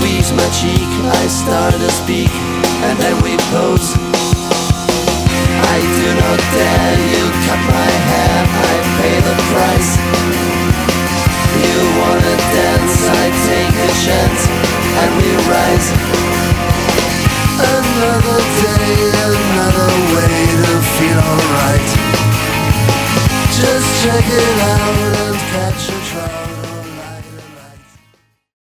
squeeze my cheek, I start to speak, and then we pose. I do not dare you cut my hair, I pay the price. You wanna dance, I take a chance, and we rise. Another day, another way to feel alright. Just check it out.